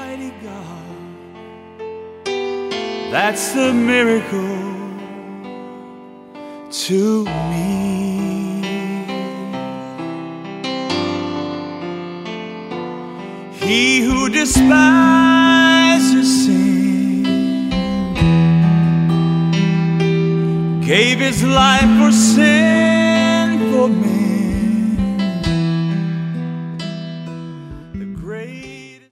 Almighty God. That's the miracle to me. He who despises sin gave his life for sin for me.